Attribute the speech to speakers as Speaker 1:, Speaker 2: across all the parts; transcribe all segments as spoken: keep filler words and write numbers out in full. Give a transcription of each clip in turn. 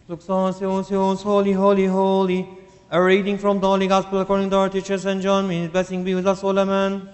Speaker 1: Luxosios, holy, holy, holy. A reading from the Holy Gospel according to our teacher Saint John. May his blessing be with us all, amen.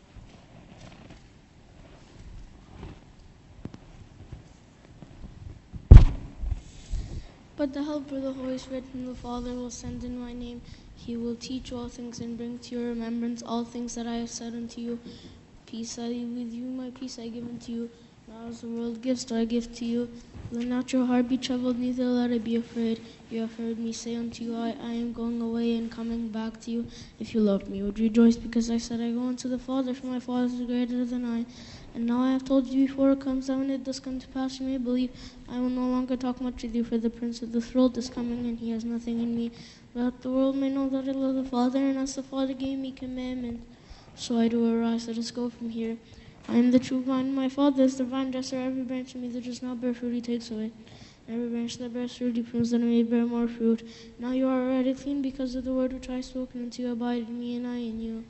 Speaker 2: But the Helper, the Holy Spirit, whom the Father will send in my name, he will teach you all things and bring to your remembrance all things that I have said unto you. Peace I leave with you, my peace I give unto you. Not as the world gives, do I give to you. Let not your heart be troubled, neither let it be afraid. You have heard me say unto you, I, I am going away and coming back to you. If you loved me, you would rejoice, because I said, I go unto the Father, for my Father is greater than I. And now I have told you before it comes, that when it does come to pass, you may believe. I will no longer talk much with you, for the prince of this world is coming, and he has nothing in me. But the world may know that I love the Father, and as the Father gave me commandment, so I do arise. Let us go from here. I am the true vine, my Father is the vine dresser. Every branch in me that does not bear fruit, he takes away. Every branch that bears fruit, he prunes that it may bear more fruit. Now you are already clean because of the word which I have spoken unto you. Abide in me, and I in you.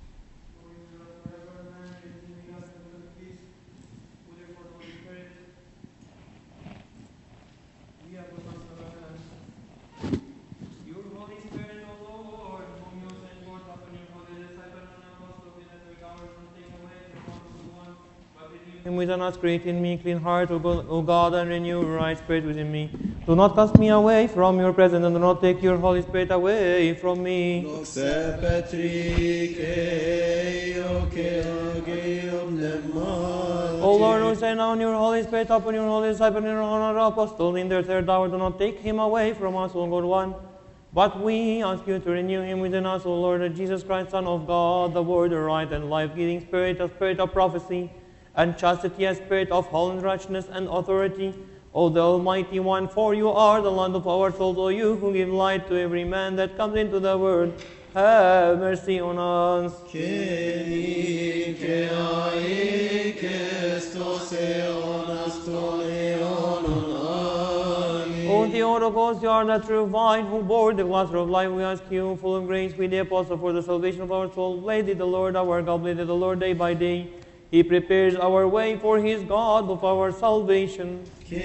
Speaker 1: And within us, create in me clean heart, O God, O God, and renew a right spirit within me. Do not cast me away from your presence, and do not take your Holy Spirit away from me. O Lord, who send down your Holy Spirit upon your holy disciple and your honor apostle in their third hour, do not take him away from us, O God one. But we ask you to renew him within us, O Lord, Jesus Christ, Son of God, the Word, the right and life-giving Spirit, a spirit of prophecy, and chastity, a spirit of holiness, righteousness, and authority. O the Almighty One, for you are the Lord of our souls, O you who give light to every man that comes into the world, have mercy on us. O Theotokos, you are the true vine who bore the water of life. We ask you, full of grace, with the apostle, for the salvation of our soul. Blessed the Lord our God, blessed the Lord day by day. He prepares our way for his God of our salvation.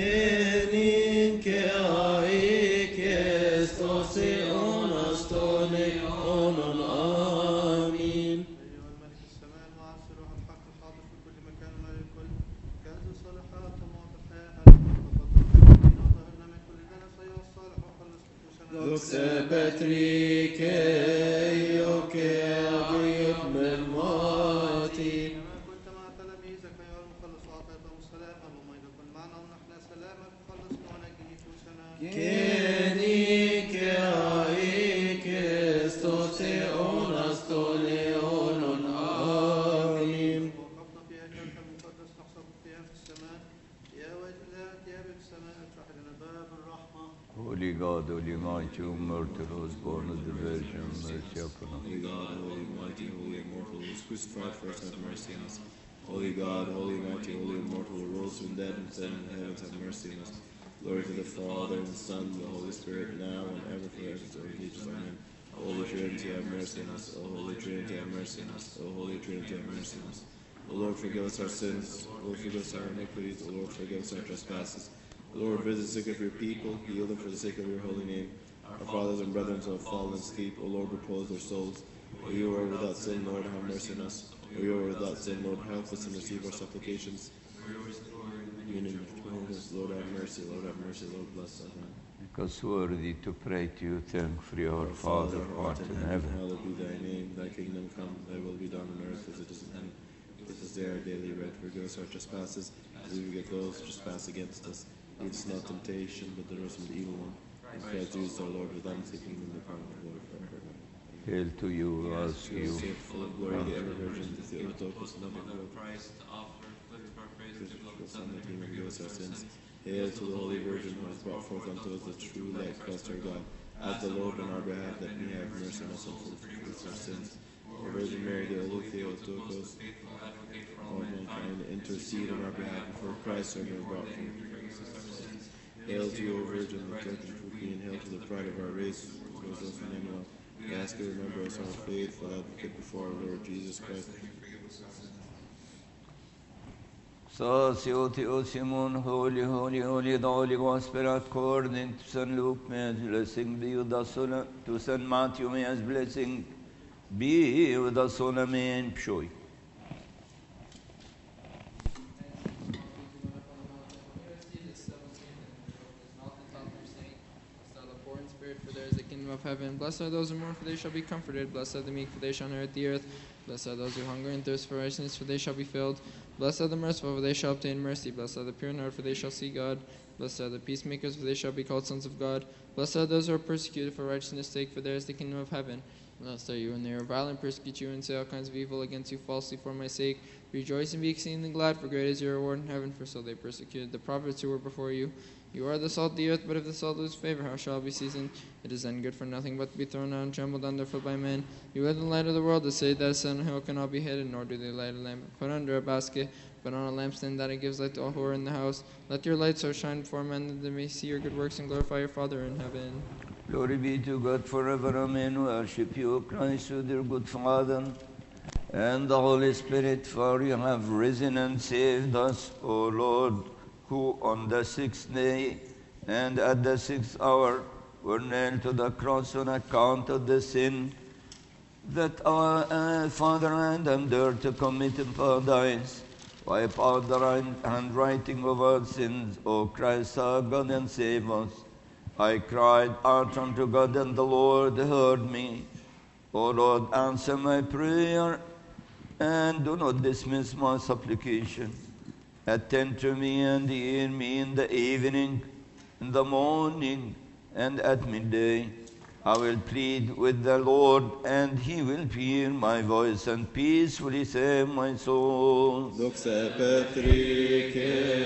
Speaker 3: Holy God, holy mighty, who mortal was born of the Virgin, mercy upon us.
Speaker 4: Holy God, holy mighty, holy immortal, who was crucified for us, have mercy on us. Holy God, holy mighty, holy immortal, who rose from the dead and ascended in the heavens, have mercy on us. Glory to the Father, and the Son, and the Holy Spirit, now and ever, forever, to all ages. Amen. Holy Trinity, have mercy on us. O Holy Trinity, have mercy on us. O Holy Trinity, have mercy on us. O Lord, forgive us our sins. O Lord, forgive us our iniquities. O Lord, forgive us our trespasses. O Lord, visit the sick of your people. Heal them for the sake of your holy name. Our fathers and brethren who have fallen asleep, O Lord, repose their souls. O you who are without sin, Lord, have mercy on us. O you who are without sin, Lord, help us and receive our supplications. Lord, have mercy. Lord, have mercy. Lord, bless us. Amen.
Speaker 3: Because worthy to pray to you, thankfully, our Father, who art in heaven.
Speaker 4: Hallowed be thy name. Thy kingdom come. Thy will be done on earth as it is in heaven. Give us day our daily bread. Forgive us our trespasses, as we forgive those who trespass against us. Lead us not temptation, but deliver us from the evil one. Christ Jesus our Lord, with thine is the kingdom, the power, and the glory forever.
Speaker 3: Hail to you, us, you.
Speaker 4: Full of glory, the ever Virgin, the Theotokos, nothing of
Speaker 5: Christ, offer afflict our praise to the Lord,
Speaker 4: Son, that he may forgive us our sins. Hail to the Holy Virgin, who has brought forth unto us the true light, Christ our God. Ask the Lord on our behalf that he have mercy on us and forgive us our sins. O Virgin Mary, the Holy Theotokos, all mankind, intercede on our behalf before Christ our God brought forth. Hail to you, O Virgin, the Church and true Queen. Hail to the pride of our race, who goes us in the name of. We ask you to remember us, our faithful advocate before our Lord Jesus Christ.
Speaker 3: Sociotheos Simon, holy, holy, holy, the Holy Gospel according to Saint Luke, may his blessing be with us all. To Saint Matthew, may his blessing be with us all. Amen. Pshoy.
Speaker 6: For there is the kingdom of heaven. Blessed are those who mourn, for they shall be comforted. Blessed are the meek, for they shall inherit the earth. Blessed are those who hunger and thirst for righteousness, for they shall be filled. Blessed are the merciful, for they shall obtain mercy. Blessed are the pure in heart, for they shall see God. Blessed are the peacemakers, for they shall be called sons of God. Blessed are those who are persecuted for righteousness' sake, for there is the kingdom of heaven. Blessed are you when they are violent, persecute you, and say all kinds of evil against you falsely for my sake. Rejoice and be exceedingly glad, for great is your reward in heaven, for so they persecuted the prophets who were before you. You are the salt of the earth, but if the salt lose favor, how shall it be seasoned? It is then good for nothing but to be thrown out and trampled underfoot by men. You are the light of the world. The city that is set on a hill cannot be hidden, nor do they light a lamp and put under a basket, but on a lampstand, that it gives light to all who are in the house. Let your light so shine before men that they may see your good works and glorify your Father in heaven.
Speaker 3: Glory be to God forever. Amen. Worship you, Christ, with your good Father and the Holy Spirit, for you have risen and saved us, O Lord, who on the sixth day and at the sixth hour were nailed to the cross on account of the sin that our uh, father had endured to commit in paradise. Wipe out the handwriting of our sins, O Christ our God, and save us. I cried out unto God, and the Lord heard me. O Lord, answer my prayer, and do not dismiss my supplication. Attend to me and hear me in the evening, in the morning, and at midday. I will plead with the Lord, and he will hear my voice, and peacefully save my soul.
Speaker 4: Doxa Petri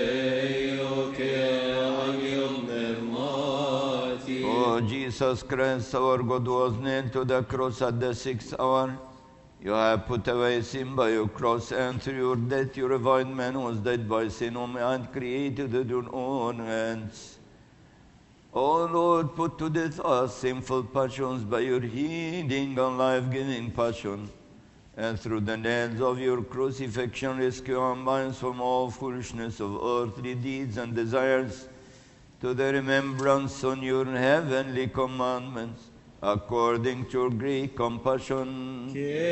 Speaker 3: O Jesus Christ, our God, was nailed to the cross at the sixth hour. You have put away sin by your cross, and through your death you revived man who was dead by sin, whom you had created with your own hands. O Lord, put to death our sinful passions by your healing and life-giving passion, and through the nails of your crucifixion rescue our minds from all foolishness of earthly deeds and desires, to the remembrance on your heavenly commandments, according to your great compassion.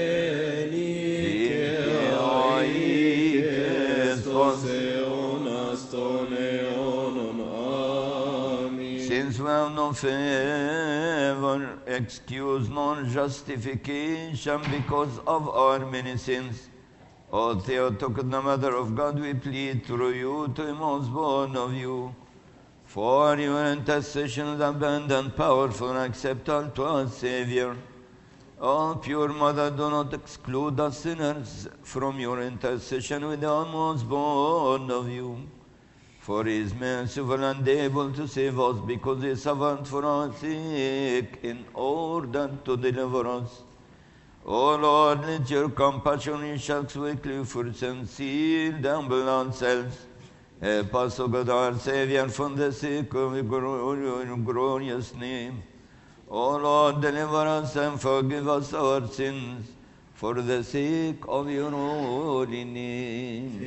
Speaker 3: Since we have no favor, excuse, nor justification because of our many sins, O Theotokos, the Mother of God, we plead through you to the most born of you. For your intercession is abundant, powerful, and acceptable to our Savior. O pure Mother, do not exclude us sinners from your intercession with the most born of you. For he is merciful and able to save us, because he suffered for our sake in order to deliver us. O Lord, let your compassion in shall quickly for sincere and humble ourselves. Help us, O God, our Savior, for the sake of your glorious name. O Lord, deliver us and forgive us our sins, for the sake of your holy name.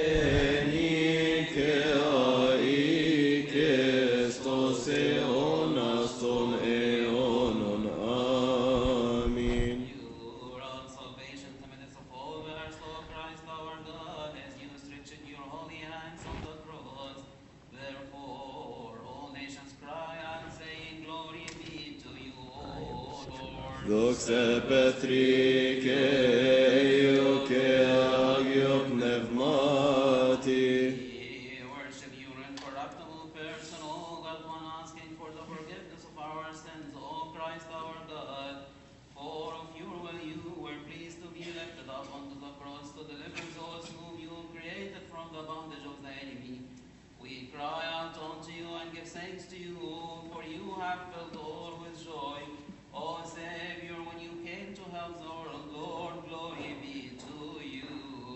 Speaker 4: Doxa Petri Keioke Agiok Pneumati.
Speaker 5: We worship you, incorruptible person, O God, one asking for the forgiveness of our sins, O Christ our God. For of your will you were pleased to be lifted up unto the cross to deliver those whom you created from the bondage of the enemy. We cry out unto you and give thanks to you, for you have filled all with joy. O Savior, when you came to help the world, Lord, glory be to you.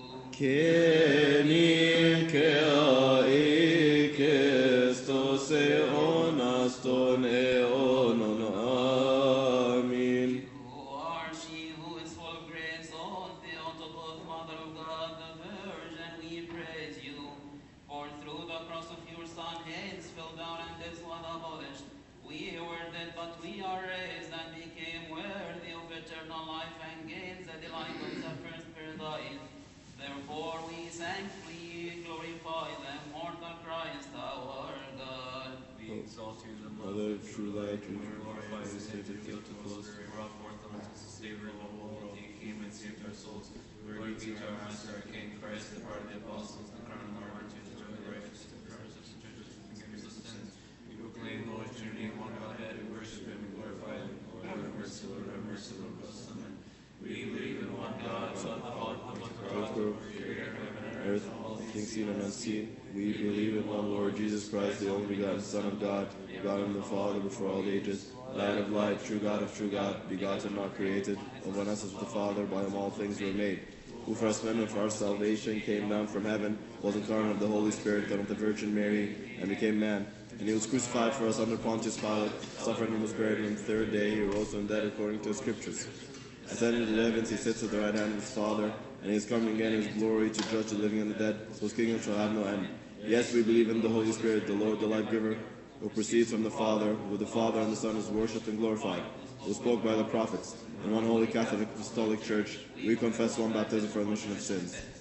Speaker 4: Keni Keaikestos Eonaston Eonon. Amen.
Speaker 5: You are she who is full of grace, O Theotokos, Mother of God, the Virgin, we praise you. Son, his fell down and death was abolished. We were dead, but we are raised and became worthy of eternal life and gained the delight of the first paradise. Therefore we thankfully glorify the immortal Christ our God.
Speaker 4: We exalt you, the
Speaker 7: Mother of true light,
Speaker 4: we glorify the Savior Theotokos, brought forth the us as Savior of the whole world. He came and saved our souls. Glory be to our Master, our King, Christ, the part of the apostles, the crown of our virtues, the joy of the righteous, the prayers of the churches, the forgiveness of sins. We proclaim the Holy Trinity, one Godhead, we worship Him, we glorify Him. Lord, have mercy, Lord, have mercy, Lord, bless us. Amen. We believe in one God, Son, the Father, the Father, Creator of heaven and earth, all things seen and unseen. We believe in one Lord Jesus Christ, the only begotten Son of God, begotten of the Father before all ages, light of light, true God of true God, begotten, not created, of one essence with the Father, by whom all things were made, who for us men and for our salvation came down from heaven, was incarnate of the Holy Spirit, born of the Virgin Mary, and became man. And he was crucified for us under Pontius Pilate, suffered and was buried, and on the third day he rose from the dead according to the Scriptures. Ascended into the heavens, he sits at the right hand of his Father, and he is coming again in his glory to judge the living and the dead, so his kingdom shall have no end. Yes, we believe in the Holy Spirit, the Lord, the life-giver, who proceeds from the Father, who with the Father and the Son is worshipped and glorified, who spoke by the prophets. In one holy Catholic Apostolic Church, we confess one baptism for the remission of sins.